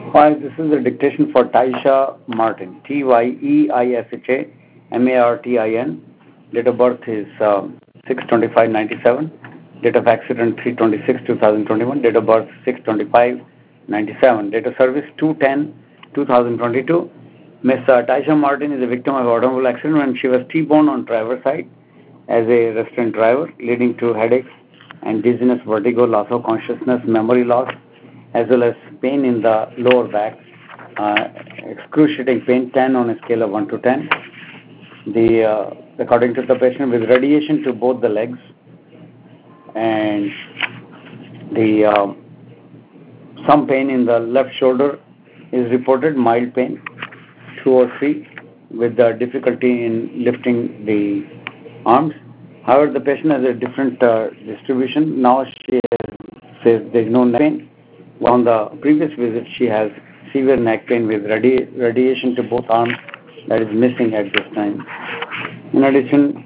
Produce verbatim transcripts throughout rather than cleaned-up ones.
Hi, this is the dictation for Taisha Martin. T Y E I S H A M A R T I N. Date of birth is um, six twenty-five ninety-seven. Date of accident three twenty-six two thousand twenty-one. Date of birth six twenty-five ninety-seven. Date of service two ten two thousand twenty-two. Miss uh, Taisha Martin is a victim of automobile accident when she was T-boned on driver's side as a restaurant driver, leading to headaches and dizziness, vertigo, loss of consciousness, memory loss, as well as pain in the lower back, uh, excruciating pain, ten on a scale of one to ten. The, uh, according to the patient, with radiation to both the legs, and the uh, some pain in the left shoulder is reported, mild pain, two or three, with the difficulty in lifting the arms. However, the patient has a different uh, distribution. Now she has, says there is no neck pain. On the previous visit, she has severe neck pain with radi- radiation to both arms that is missing at this time. In addition,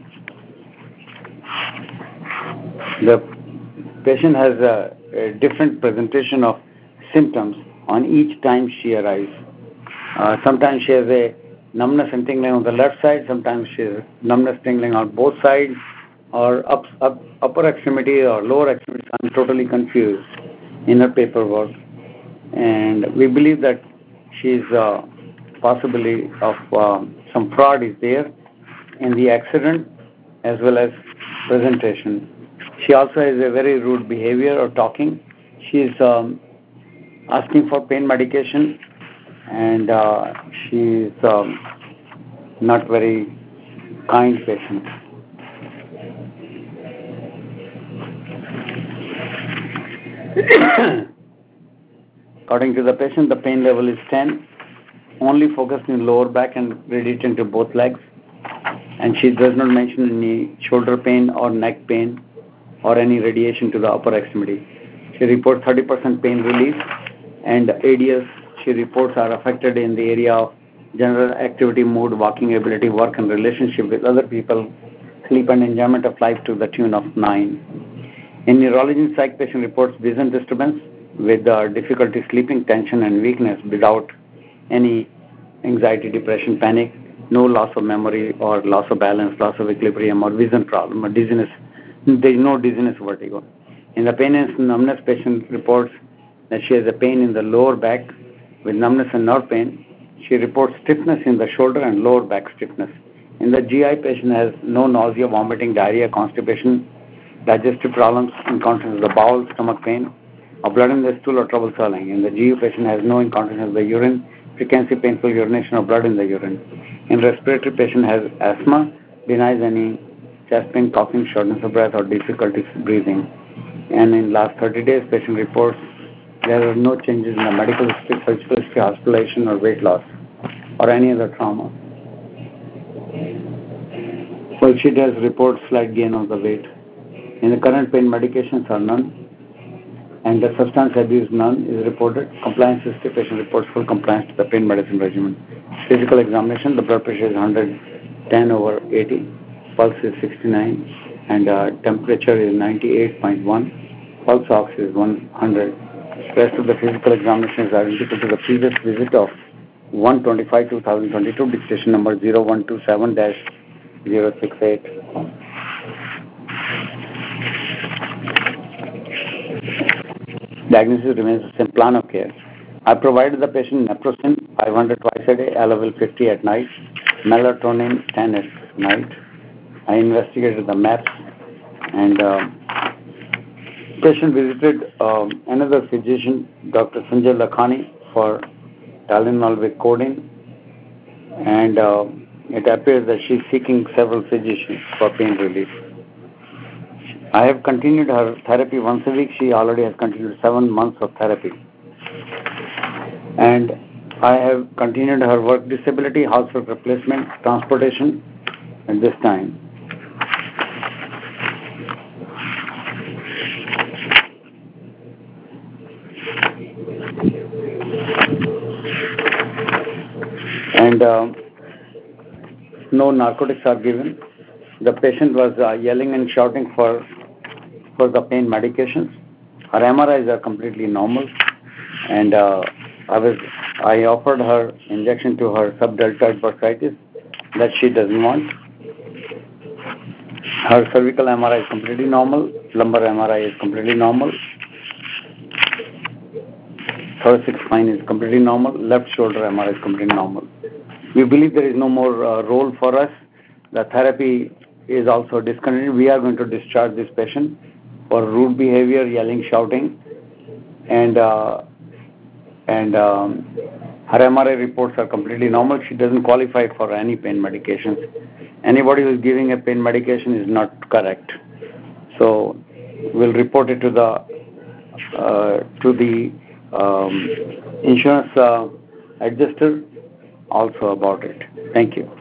the patient has a, a different presentation of symptoms on each time she arrives. Uh, sometimes she has a numbness and tingling on the left side, sometimes she has numbness tingling on both sides, or up, up, upper extremity or lower extremity. I'm totally confused in her paperwork. And we believe that she's uh, possibly of um, some fraud is there in the accident as well as presentation. She also has a very rude behavior or talking. She's um, asking for pain medication, and uh, she's um, not very kind patient. According to the patient, the pain level is ten, only focused in lower back and radiating to both legs, and she does not mention any shoulder pain or neck pain or any radiation to the upper extremity. She reports thirty percent pain relief, and A D S she reports are affected in the area of general activity, mood, walking ability, work and relationship with other people, sleep and enjoyment of life to the tune of nine. In neurology and psych, patient reports vision disturbance with uh, difficulty sleeping, tension and weakness without any anxiety, depression, panic, no loss of memory or loss of balance, loss of equilibrium or vision problem or dizziness. There is no dizziness, vertigo. In the pain and numbness, patient reports that she has a pain in the lower back with numbness and nerve pain. She reports stiffness in the shoulder and lower back stiffness. In the G I, patient has no nausea, vomiting, diarrhea, constipation, digestive problems, incontinence of the bowel, stomach pain, or blood in the stool or trouble swallowing. In the G U, patient has no incontinence of the urine, frequency painful urination or blood in the urine. In respiratory, patient has asthma, denies any chest pain, coughing, shortness of breath, or difficulty breathing. And in last thirty days, patient reports there are no changes in the medical history, surgical history, hospitalization, or weight loss, or any other trauma. Well, she does report slight gain of the weight. In the current pain, medications are none, and the substance abuse none is reported. Compliance history, patient reports full compliance to the pain medicine regimen. Physical examination, the blood pressure is one hundred ten over eighty, pulse is sixty-nine, and uh, temperature is ninety-eight point one, pulse ox is one hundred. The rest of the physical examination is identical to the previous visit of one twenty-five two thousand twenty-two, dictation number zero one two seven dash zero six eight. Diagnosis remains the same. Plan of care. I provided the patient naproxen five hundred twice a day, Alavel fifty at night, melatonin ten at night. I investigated the maps, and uh, patient visited um, another physician, Doctor Sanjay Lakhani, for Tylenol with codeine, and uh, it appears that she is seeking several physicians for pain relief. I have continued her therapy once a week. She already has continued seven months of therapy. And I have continued her work disability, household replacement, transportation at this time. And uh, no narcotics are given. The patient was uh, yelling and shouting for for the pain medications. Her M R Is are completely normal, and uh, I was I offered her injection to her subdeltoid bursitis that she doesn't want. Her cervical M R I is completely normal. Lumbar M R I is completely normal. Thoracic spine is completely normal. Left shoulder M R I is completely normal. We believe there is no more uh, role for us. The therapy is also discontinued. We are going to discharge this patient for rude behavior, yelling, shouting, and uh, and um, her M R I reports are completely normal. She doesn't qualify for any pain medications. Anybody who is giving a pain medication is not correct. So we'll report it to the uh, to the um, insurance uh, adjuster also about it. Thank you.